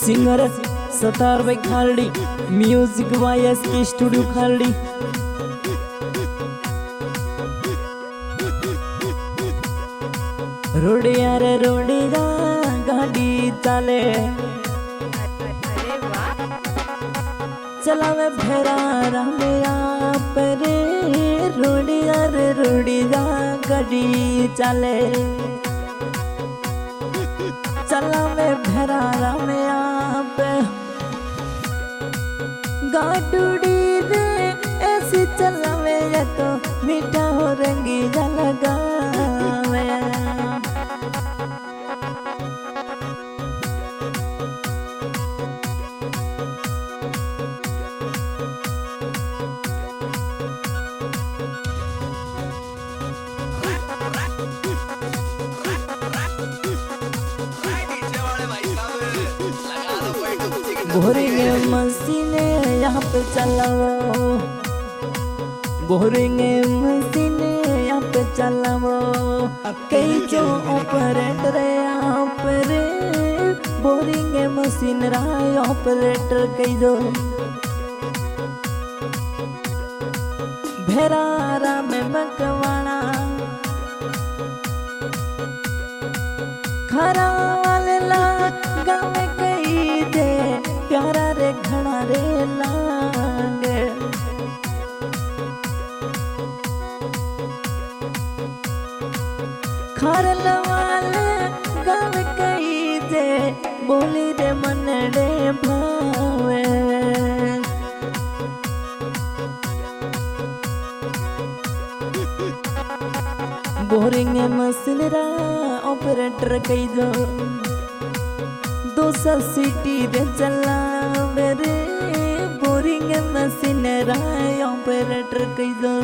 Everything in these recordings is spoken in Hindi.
सिंगर सतार भाई Khaladi, music by SK studio Khaladi. रोडिया रे रोडिया गाड़ी चाले, चलावे भेरा रामिया परे। रोडिया रे रोडिया गाड़ी चाले, चलावे भेरा रामिया पे। गाडूडी रे ऐसी चलावे या तो मीठा हो रंगीला लगावे। बोरिंग मशीन यहाँ पे चलाओ, बोरिंग मशीन यहाँ पे चलाओ। कई जो ऑपरेटर यहाँ पर, बोरिंग मशीन रहा ऑपरेटर कई जो। भेरारा में मकवाना खरा वाले ला गाँव कई दे, प्यारा रे घना रे लागे। खरल वाले गाँव कई दे, बोली रे मन रे भावे। बोरिंग मशीन रा ऑपरेटर कई दो, 200 सीटी रे चलावे रे। बोरिंग मशीन रा ऑपरेटर कई दो,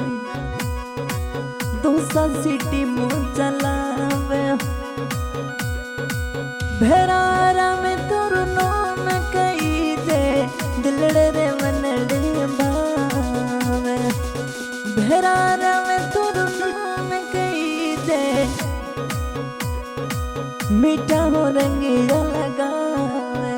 200 सीटी मु चलावे। भेरारा में तोर नाम कई दे, दिलड़े रे मनड़े भावे। भेरारा में तोर नाम कई दे, मीठा हो रंगीला लगावे।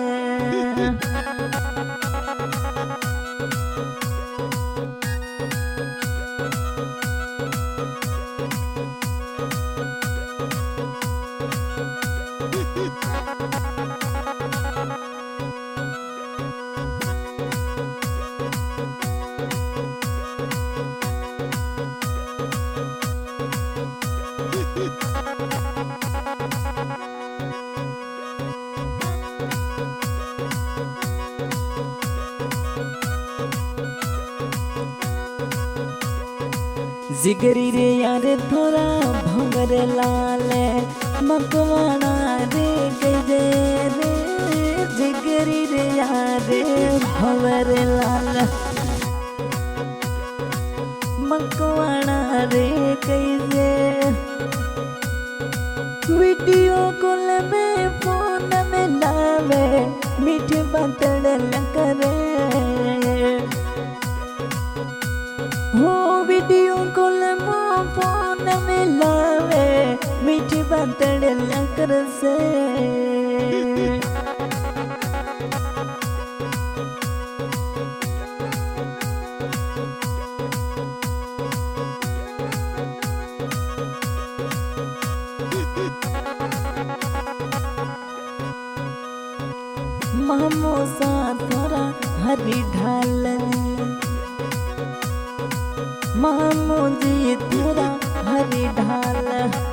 जिगरी रे यार थोड़ा भंगर लाले, मकवाना रे गजे रे। जिगरी रे यार भंवर लाल, मकवाना रे गजे। वीडियो कॉल में फोन में लावे, मीठी बातड़ करे हो। वीडियो कॉल में फोन में लावे, मीठी बातड़ कर से। मामो सा थोड़ा हरी ढाल, मामू जी थोड़ा हरी ढाल।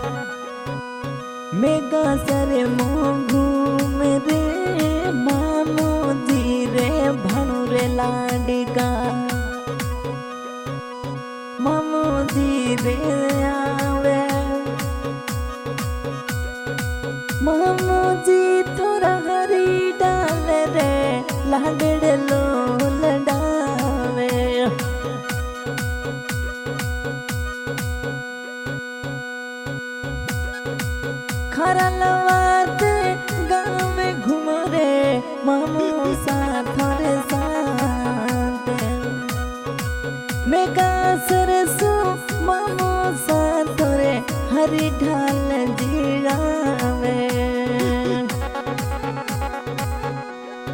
मेगा सरे मोघू मेरे, मामू जी रे भणु रे लाडिका। मामू जी रे आवे, मामू जी थोड़ा हरी डाल रे, लाडड़ लो लडावे। खरलवाद गाँव में घूम रे, मामू साथ रे साथ। मेगा सरसो मामू साथ रे, हरी ढाल जीरावे।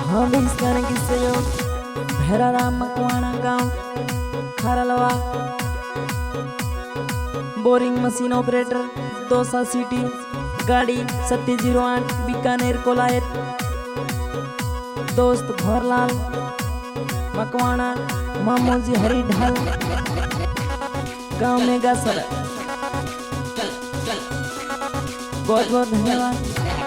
हाँ भी इस गाने की सहयोग भैराराम मकवाना गांव Kharalwa, boring machine operator Dausa city, गाड़ी 3708 बीकानेर कोलायत, दोस्त भोरलाल मकवाना, मामोजी हरी ढाल गांव में गासर। बहुत बहुत धन्यवाद।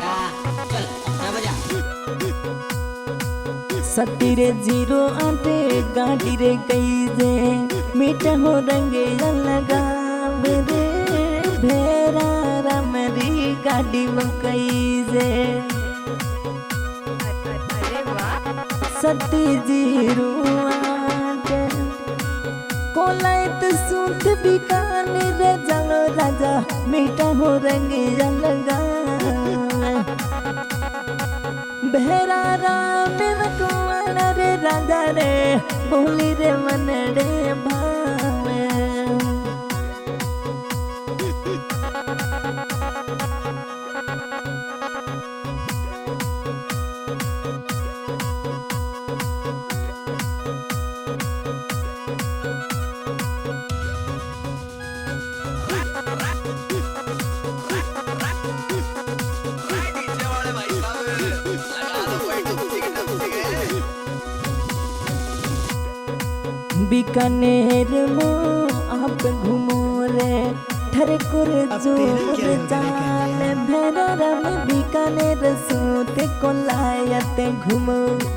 सत्ती रे 08 गाड़ी रे कई जे मीठा हो रंगे लगा मेरे भेरा रामरी गाड़ी मकई जे सत्ती 08 कोलायत सूत बीकानेर जलो राजा मीठा हो रंगे लगा भेरा राम मकवाना रे राजा रे बोली रे मनड़े भावे। बीकानेर में आप घूमो रे ठरे कुरे जोर जाल भेरा में बीकानेर सोते कोलायत घूमो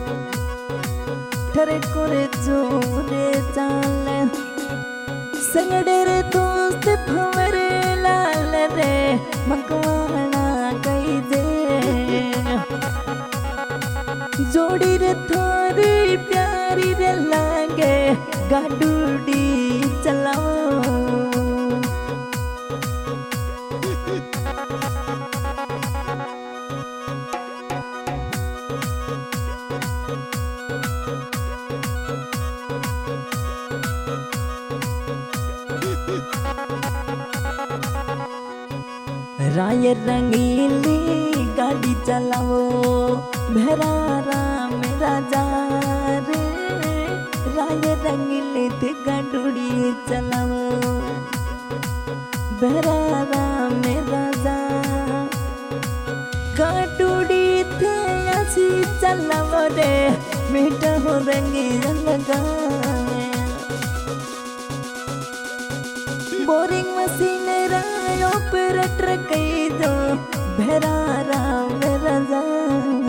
ठरे कुरे जोर जाल संगड़े रे दोस्त भंवरे लाल रे मकवाना कई जे जोड़ी रे थोड़ी प्यारी रे लागे गाडूडी चलाओ। राय रंगीली गाड़ी चलाओ भेरा राम राजा रे राय रंगीली ते गाडूड़ी चलाओ भेरा राम राजा गाडूड़ी थे ऐसी चलाओ रे मीठा हो रंगी लगा बोरिंग मशीन राय ऑपरेटर कई दो भेरा राम राजा।